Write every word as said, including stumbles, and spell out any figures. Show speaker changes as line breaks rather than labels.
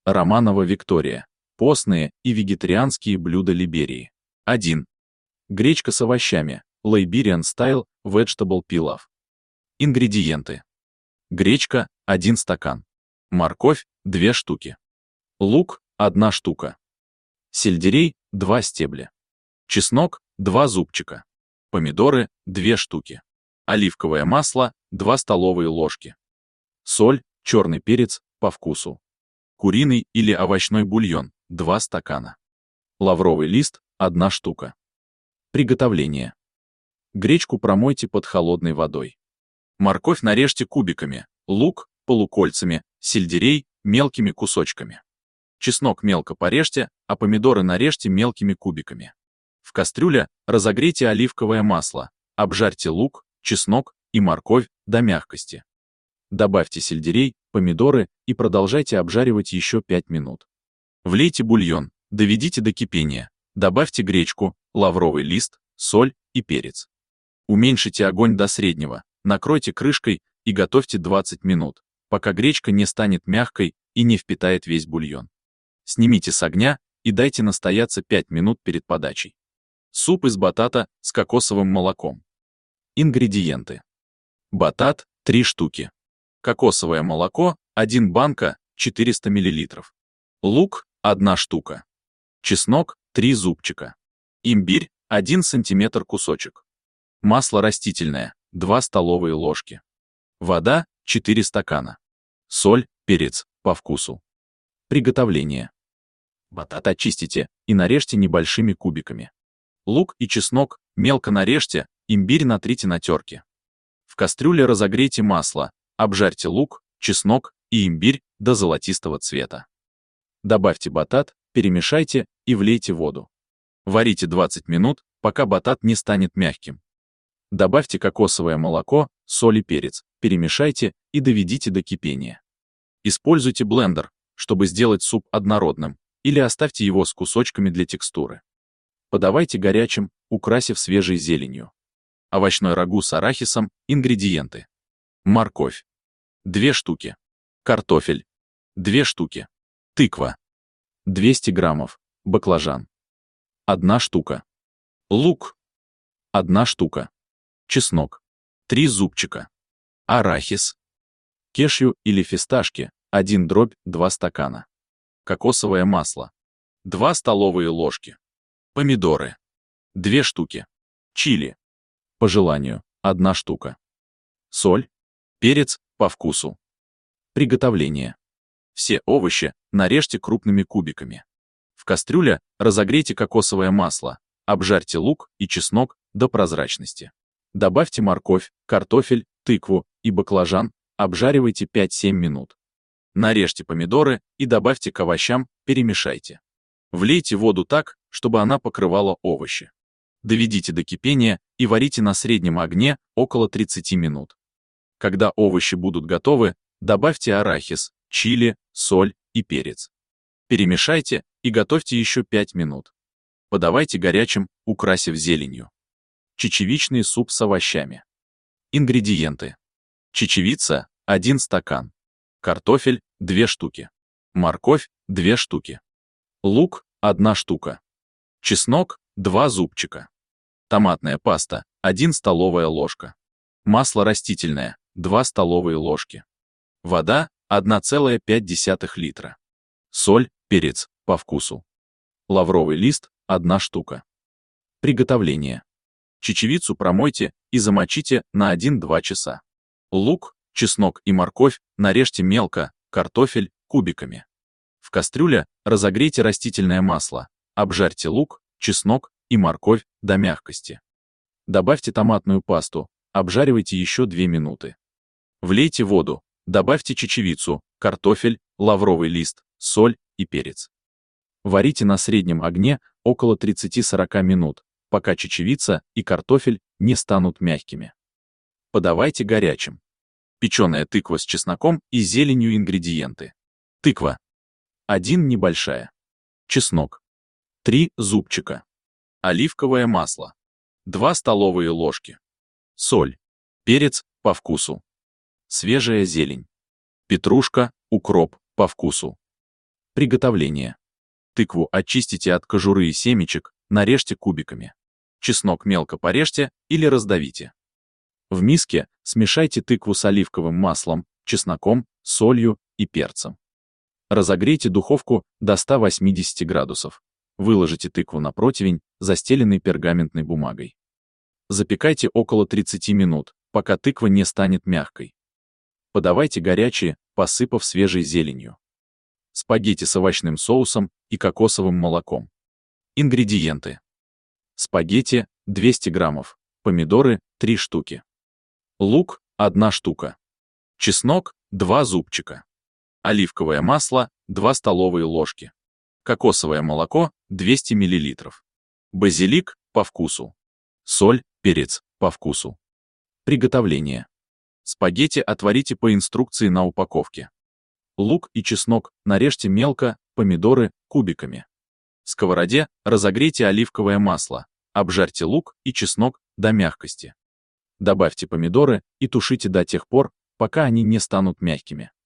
Романова Виктория. Постные и вегетарианские блюда Либерии. один. Гречка с овощами. Liberian Style Vegetable Pilaf. Ингредиенты. Гречка – один стакан. Морковь – две штуки. Лук – одна штука. Сельдерей – два стебля. Чеснок – два зубчика. Помидоры – две штуки. Оливковое масло – два столовые ложки. Соль, черный перец по вкусу. Куриный или овощной бульон – два стакана. Лавровый лист – одна штука. Приготовление. Гречку промойте под холодной водой. Морковь нарежьте кубиками, лук – полукольцами, сельдерей – мелкими кусочками. Чеснок мелко порежьте, а помидоры нарежьте мелкими кубиками. В кастрюле разогрейте оливковое масло, обжарьте лук, чеснок и морковь до мягкости. Добавьте сельдерей, помидоры и продолжайте обжаривать еще пять минут. Влейте бульон, доведите до кипения, добавьте гречку, лавровый лист, соль и перец. Уменьшите огонь до среднего, накройте крышкой и готовьте двадцать минут, пока гречка не станет мягкой и не впитает весь бульон. Снимите с огня и дайте настояться пять минут перед подачей. Суп из батата с кокосовым молоком. Ингредиенты. Батат – три штуки. Кокосовое молоко – одна банка, четыреста миллилитров. Лук – одна штука. Чеснок – три зубчика. Имбирь – один сантиметр кусочек. Масло растительное – два столовые ложки. Вода – четыре стакана. Соль, перец по вкусу. Приготовление. Батат очистите и нарежьте небольшими кубиками. Лук и чеснок мелко нарежьте, имбирь натрите на терке. В кастрюле разогрейте масло, обжарьте лук, чеснок и имбирь до золотистого цвета. Добавьте батат, перемешайте и влейте воду. Варите двадцать минут, пока батат не станет мягким. Добавьте кокосовое молоко, соль и перец, перемешайте и доведите до кипения. Используйте блендер, чтобы сделать суп однородным, или оставьте его с кусочками для текстуры. Подавайте горячим, украсив свежей зеленью. Овощной рагу с арахисом. Ингредиенты. Морковь – две штуки. Картофель – две штуки. Тыква – двести граммов. Баклажан – одна штука. Лук – одна штука. Чеснок – три зубчика. Арахис. Кешью или фисташки – один дробь, два стакана. Кокосовое масло – два столовые ложки. Помидоры – две штуки. Чили – по желанию, одна штука. Соль, перец по вкусу. Приготовление. Все овощи нарежьте крупными кубиками. В кастрюле разогрейте кокосовое масло, обжарьте лук и чеснок до прозрачности. Добавьте морковь, картофель, тыкву и баклажан, обжаривайте пять-семь минут. Нарежьте помидоры и добавьте к овощам, перемешайте. Влейте воду так, чтобы она покрывала овощи. Доведите до кипения и варите на среднем огне около тридцати минут. Когда овощи будут готовы, добавьте арахис, чили, соль и перец. Перемешайте и готовьте еще пять минут. Подавайте горячим, украсив зеленью. Чечевичный суп с овощами. Ингредиенты. Чечевица – один стакан. Картофель – две штуки. Морковь – две штуки. Лук – одна штука. Чеснок – два зубчика. Томатная паста – одна столовая ложка. Масло растительное – два столовые ложки. Вода – одна целая пять десятых литра. Соль, перец по вкусу. Лавровый лист – одна штука. Приготовление. Чечевицу промойте и замочите на один-два часа. Лук, чеснок и морковь нарежьте мелко, картофель кубиками. В кастрюле разогрейте растительное масло, обжарьте лук, чеснок и морковь до мягкости. Добавьте томатную пасту, обжаривайте еще две минуты. Влейте воду, добавьте чечевицу, картофель, лавровый лист, соль и перец. Варите на среднем огне около тридцати-сорока минут, пока чечевица и картофель не станут мягкими. Подавайте горячим. Печеная тыква с чесноком и зеленью. Ингредиенты. Тыква. один небольшая. Чеснок. три зубчика. Оливковое масло. два столовые ложки. Соль. Перец по вкусу. Свежая зелень. Петрушка, укроп по вкусу. Приготовление. Тыкву очистите от кожуры и семечек, нарежьте кубиками. Чеснок мелко порежьте или раздавите. В миске смешайте тыкву с оливковым маслом, чесноком, солью и перцем. Разогрейте духовку до ста восьмидесяти градусов. Выложите тыкву на противень, застеленный пергаментной бумагой. Запекайте около тридцати минут, пока тыква не станет мягкой. Подавайте горячие, посыпав свежей зеленью. Спагетти с овощным соусом и кокосовым молоком. Ингредиенты. Спагетти двести граммов, помидоры три штуки. Лук одна штука. Чеснок два зубчика. Оливковое масло две столовые ложки. Кокосовое молоко двести миллилитров. Базилик по вкусу. Соль, перец по вкусу. Приготовление. Спагетти отварите по инструкции на упаковке. Лук и чеснок нарежьте мелко, помидоры кубиками. В сковороде разогрейте оливковое масло, обжарьте лук и чеснок до мягкости. Добавьте помидоры и тушите до тех пор, пока они не станут мягкими.